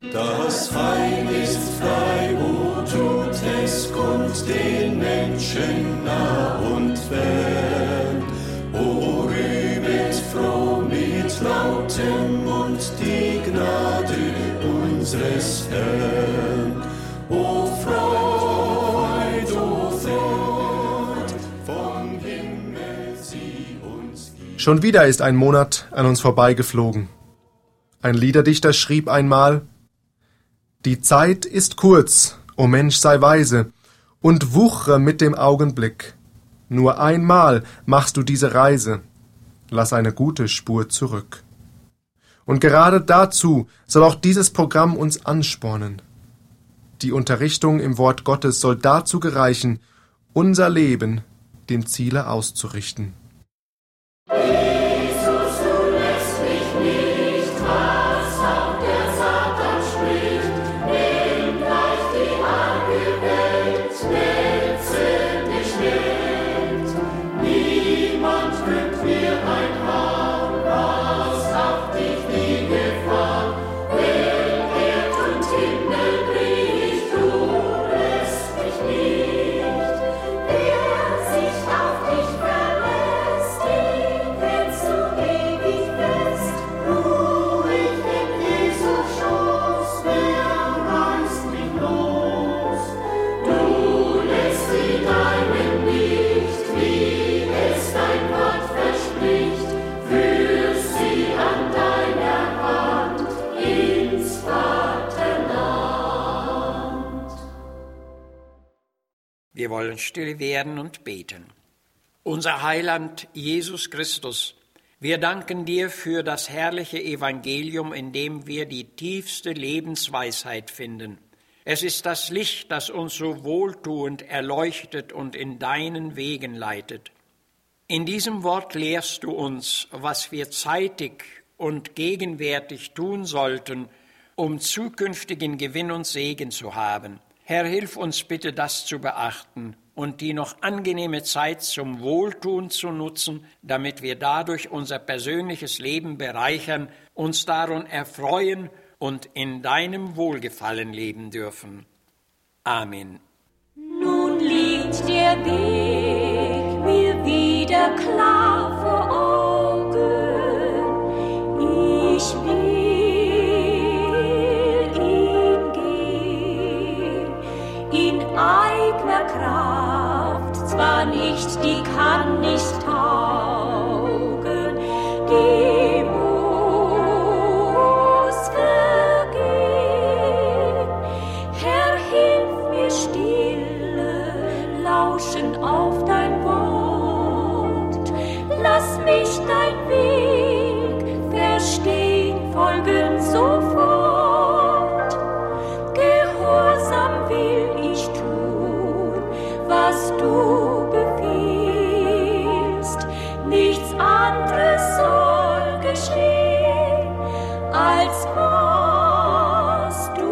Das Heil ist frei, wo tut es kund den Menschen nah und fern. O rühmet froh mit lautem Mund die Gnade unseres Herrn. O Freud, vom Himmel sie uns gibt. Schon wieder ist ein Monat an uns vorbeigeflogen. Ein Liederdichter schrieb einmal: Die Zeit ist kurz, o Mensch, sei weise, und wuchre mit dem Augenblick. Nur einmal machst du diese Reise, lass eine gute Spur zurück. Und gerade dazu soll auch dieses Programm uns anspornen. Die Unterrichtung im Wort Gottes soll dazu gereichen, unser Leben dem Ziele auszurichten. Wir wollen still werden und beten. Unser Heiland Jesus Christus, wir danken dir für das herrliche Evangelium, in dem wir die tiefste Lebensweisheit finden. Es ist das Licht, das uns so wohltuend erleuchtet und in deinen Wegen leitet. In diesem Wort lehrst du uns, was wir zeitig und gegenwärtig tun sollten, um zukünftigen Gewinn und Segen zu haben. Herr, hilf uns bitte, das zu beachten und die noch angenehme Zeit zum Wohltun zu nutzen, damit wir dadurch unser persönliches Leben bereichern, uns daran erfreuen und in deinem Wohlgefallen leben dürfen. Amen. Nun liegt der Weg mir wieder klar vor Augen. Ich will eigener Kraft, zwar nicht, die kann nicht taugen, die muss vergehen. Herr, hilf mir stille, lauschen auf dein Wort, lass mich dein Weg verstehen, folgen sofort. Gehorsam will ich tun, was du befiehlst. Nichts anderes soll geschehen, als was du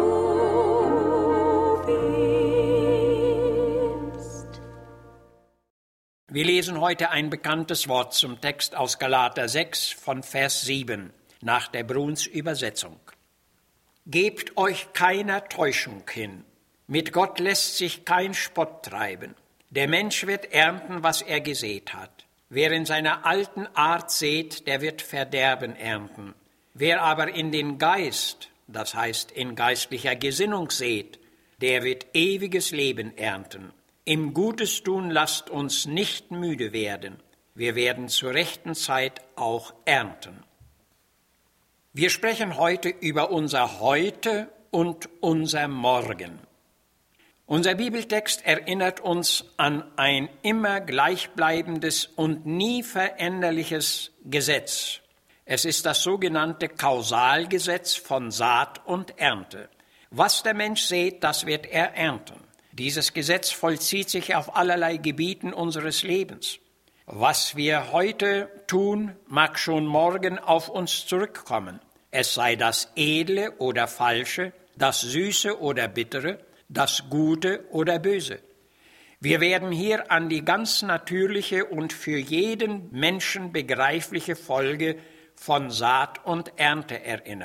willst. Wir lesen heute ein bekanntes Wort zum Text aus Galater 6 von Vers 7 nach der Bruns Übersetzung. Gebt euch keiner Täuschung hin. Mit Gott lässt sich kein Spott treiben. Der Mensch wird ernten, was er gesät hat. Wer in seiner alten Art sät, der wird Verderben ernten. Wer aber in den Geist, das heißt in geistlicher Gesinnung sät, der wird ewiges Leben ernten. Im Gutes tun lasst uns nicht müde werden. Wir werden zur rechten Zeit auch ernten. Wir sprechen heute über unser Heute und unser Morgen. Unser Bibeltext erinnert uns an ein immer gleichbleibendes und nie veränderliches Gesetz. Es ist das sogenannte Kausalgesetz von Saat und Ernte. Was der Mensch sät, das wird er ernten. Dieses Gesetz vollzieht sich auf allerlei Gebieten unseres Lebens. Was wir heute tun, mag schon morgen auf uns zurückkommen. Es sei das Edle oder Falsche, das Süße oder Bittere, das Gute oder Böse. Wir werden hier an die ganz natürliche und für jeden Menschen begreifliche Folge von Saat und Ernte erinnert.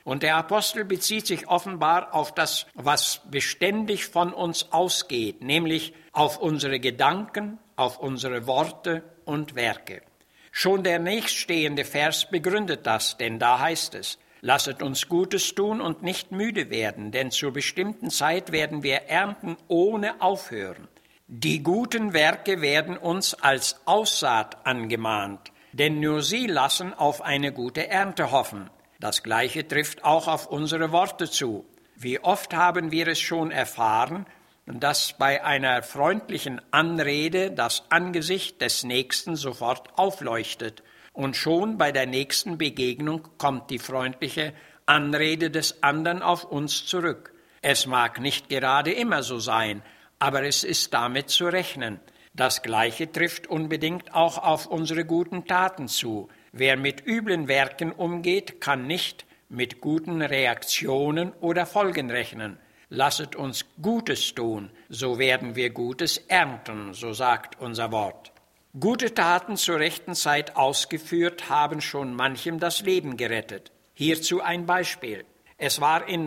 Und der Apostel bezieht sich offenbar auf das, was beständig von uns ausgeht, nämlich auf unsere Gedanken, auf unsere Worte und Werke. Schon der nächststehende Vers begründet das, denn da heißt es: Lasset uns Gutes tun und nicht müde werden, denn zur bestimmten Zeit werden wir ernten ohne Aufhören. Die guten Werke werden uns als Aussaat angemahnt, denn nur sie lassen auf eine gute Ernte hoffen. Das Gleiche trifft auch auf unsere Worte zu. Wie oft haben wir es schon erfahren, dass bei einer freundlichen Anrede das Angesicht des Nächsten sofort aufleuchtet und schon bei der nächsten Begegnung kommt die freundliche Anrede des anderen auf uns zurück. Es mag nicht gerade immer so sein, aber es ist damit zu rechnen. Das Gleiche trifft unbedingt auch auf unsere guten Taten zu. Wer mit üblen Werken umgeht, kann nicht mit guten Reaktionen oder Folgen rechnen. Lasset uns Gutes tun, so werden wir Gutes ernten, so sagt unser Wort. Gute Taten zur rechten Zeit ausgeführt haben schon manchem das Leben gerettet. Hierzu ein Beispiel. Es war in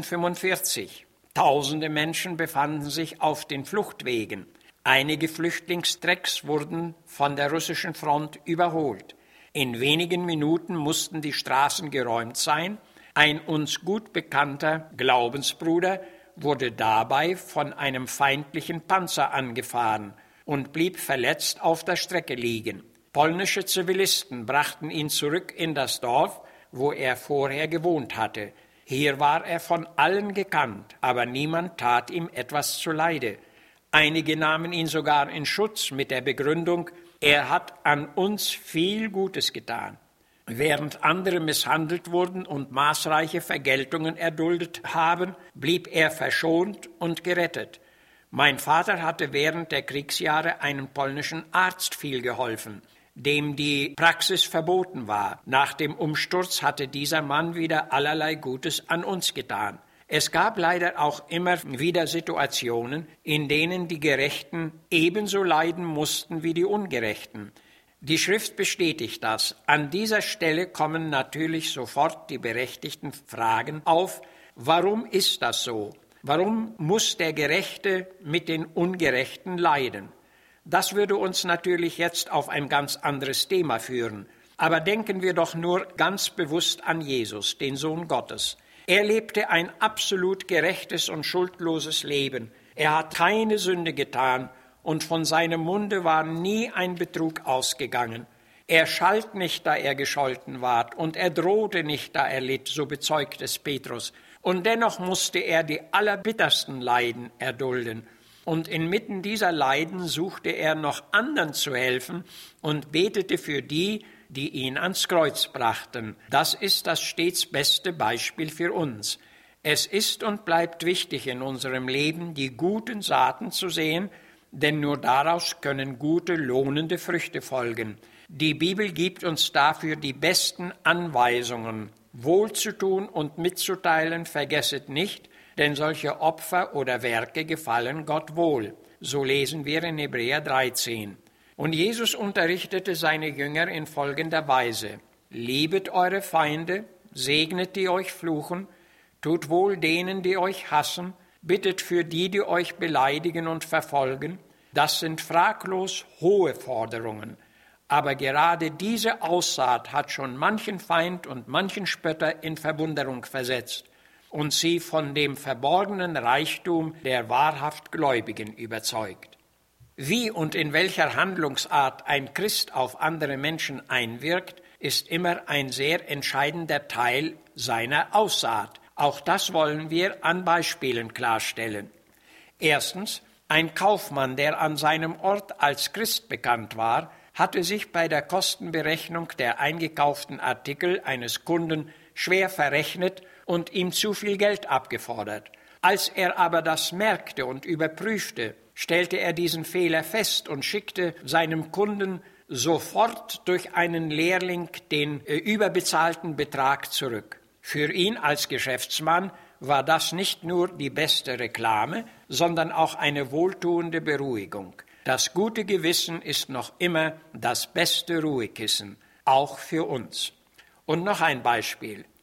1945. Tausende Menschen befanden sich auf den Fluchtwegen. Einige Flüchtlingstrecks wurden von der russischen Front überholt. In wenigen Minuten mussten die Straßen geräumt sein. Ein uns gut bekannter Glaubensbruder wurde dabei von einem feindlichen Panzer angefahren und blieb verletzt auf der Strecke liegen. Polnische Zivilisten brachten ihn zurück in das Dorf, wo er vorher gewohnt hatte. Hier war er von allen gekannt, aber niemand tat ihm etwas zuleide. Einige nahmen ihn sogar in Schutz mit der Begründung, er hat an uns viel Gutes getan. Während andere misshandelt wurden und maßreiche Vergeltungen erduldet haben, blieb er verschont und gerettet. Mein Vater hatte während der Kriegsjahre einem polnischen Arzt viel geholfen, dem die Praxis verboten war. Nach dem Umsturz hatte dieser Mann wieder allerlei Gutes an uns getan. Es gab leider auch immer wieder Situationen, in denen die Gerechten ebenso leiden mussten wie die Ungerechten. Die Schrift bestätigt das. An dieser Stelle kommen natürlich sofort die berechtigten Fragen auf. Warum ist das so? Warum muss der Gerechte mit den Ungerechten leiden? Das würde uns natürlich jetzt auf ein ganz anderes Thema führen. Aber denken wir doch nur ganz bewusst an Jesus, den Sohn Gottes. Er lebte ein absolut gerechtes und schuldloses Leben. Er hat keine Sünde getan und von seinem Munde war nie ein Betrug ausgegangen. Er schalt nicht, da er gescholten ward, und er drohte nicht, da er litt, so bezeugt es Petrus. Und dennoch musste er die allerbittersten Leiden erdulden. Und inmitten dieser Leiden suchte er noch anderen zu helfen und betete für die, die ihn ans Kreuz brachten. Das ist das stets beste Beispiel für uns. Es ist und bleibt wichtig in unserem Leben, die guten Saaten zu sehen, denn nur daraus können gute, lohnende Früchte folgen. Die Bibel gibt uns dafür die besten Anweisungen. Wohlzutun und mitzuteilen vergesset nicht, denn solche Opfer oder Werke gefallen Gott wohl. So lesen wir in Hebräer 13. Und Jesus unterrichtete seine Jünger in folgender Weise: Liebet eure Feinde, segnet die euch fluchen, tut wohl denen, die euch hassen, bittet für die euch beleidigen und verfolgen. Das sind fraglos hohe Forderungen. Aber gerade diese Aussaat hat schon manchen Feind und manchen Spötter in Verwunderung versetzt und sie von dem verborgenen Reichtum der wahrhaft Gläubigen überzeugt. Wie und in welcher Handlungsart ein Christ auf andere Menschen einwirkt, ist immer ein sehr entscheidender Teil seiner Aussaat. Auch das wollen wir an Beispielen klarstellen. Erstens, ein Kaufmann, der an seinem Ort als Christ bekannt war, hatte sich bei der Kostenberechnung der eingekauften Artikel eines Kunden schwer verrechnet und ihm zu viel Geld abgefordert. Als er aber das merkte und überprüfte, stellte er diesen Fehler fest und schickte seinem Kunden sofort durch einen Lehrling den überbezahlten Betrag zurück. Für ihn als Geschäftsmann war das nicht nur die beste Reklame, sondern auch eine wohltuende Beruhigung. Das gute Gewissen ist noch immer das beste Ruhekissen, auch für uns. Und noch ein Beispiel.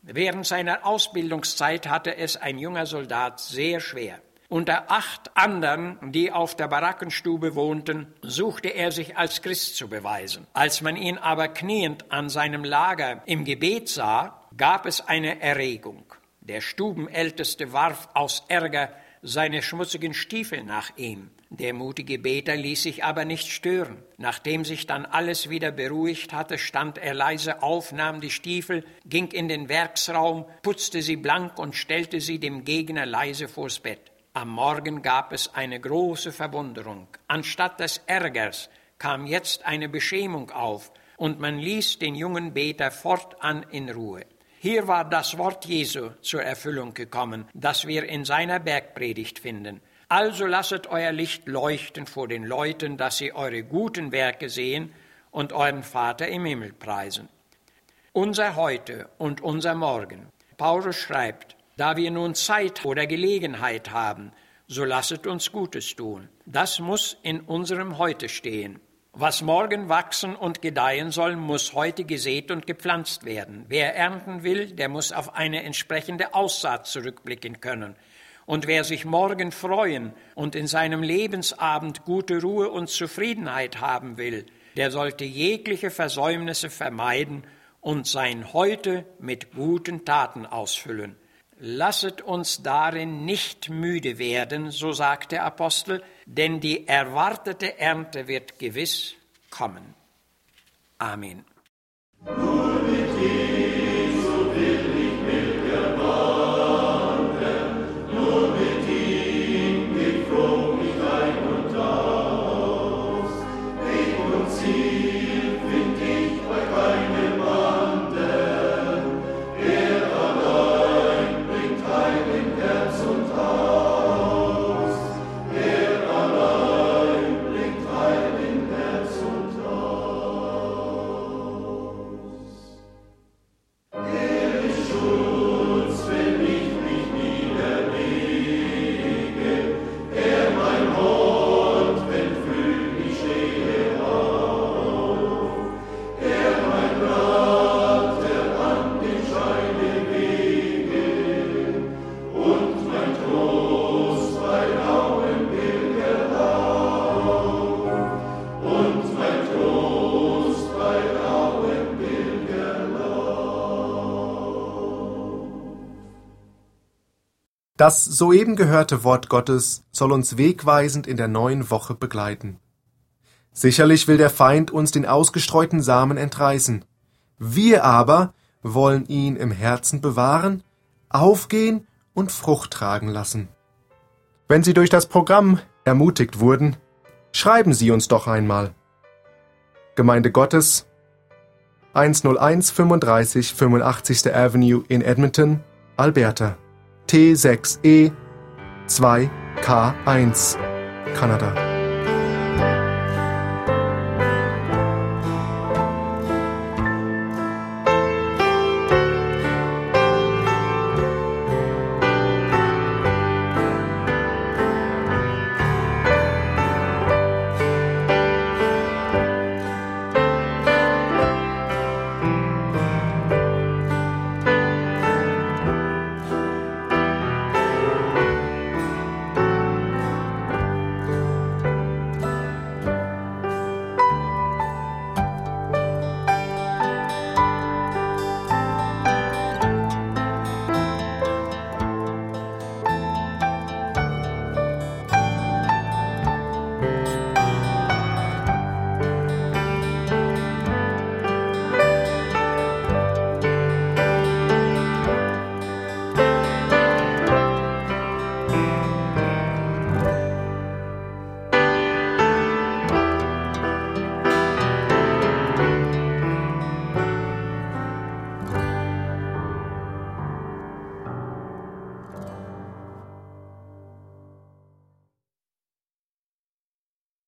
Während seiner Ausbildungszeit hatte es ein junger Soldat sehr schwer. Unter 8 anderen, die auf der Barackenstube wohnten, suchte er sich als Christ zu beweisen. Als man ihn aber kniend an seinem Lager im Gebet sah, gab es eine Erregung. Der Stubenälteste warf aus Ärger seine schmutzigen Stiefel nach ihm. Der mutige Beter ließ sich aber nicht stören. Nachdem sich dann alles wieder beruhigt hatte, stand er leise auf, nahm die Stiefel, ging in den Werksraum, putzte sie blank und stellte sie dem Gegner leise vors Bett. Am Morgen gab es eine große Verwunderung. Anstatt des Ärgers kam jetzt eine Beschämung auf, und man ließ den jungen Beter fortan in Ruhe. Hier war das Wort Jesu zur Erfüllung gekommen, das wir in seiner Bergpredigt finden. Also lasset euer Licht leuchten vor den Leuten, dass sie eure guten Werke sehen und euren Vater im Himmel preisen. Unser Heute und unser Morgen. Paulus schreibt, da wir nun Zeit oder Gelegenheit haben, so lasset uns Gutes tun. Das muss in unserem Heute stehen. Was morgen wachsen und gedeihen soll, muss heute gesät und gepflanzt werden. Wer ernten will, der muss auf eine entsprechende Aussaat zurückblicken können. Und wer sich morgen freuen und in seinem Lebensabend gute Ruhe und Zufriedenheit haben will, der sollte jegliche Versäumnisse vermeiden und sein Heute mit guten Taten ausfüllen. Lasset uns darin nicht müde werden, so sagt der Apostel, denn die erwartete Ernte wird gewiss kommen. Amen. Nur mit Jesu will ich mit dir wandern, nur mit ihm geht froh mich ein und aus. Weg und Ziel find ich bei keinem anderen, er allein bringt Heil in Herz und Haus, er allein bringt Heil in Herz und Haus. Er ist Schutz, wenn ich mich niederlege, er mein Hort, wenn früh ich stehe auf, er mein Rat, der an den Scheide wege, und mein Trost bei rauhem Pilgerlauf, und mein Trost bei rauhem Pilgerlauf. Das soeben gehörte Wort Gottes soll uns wegweisend in der neuen Woche begleiten. Sicherlich will der Feind uns den ausgestreuten Samen entreißen. Wir aber wollen ihn im Herzen bewahren, aufgehen und Frucht tragen lassen. Wenn Sie durch das Programm ermutigt wurden, schreiben Sie uns doch einmal. Gemeinde Gottes, 101 35 85. Avenue in Edmonton, Alberta, T6E 2K1, Kanada.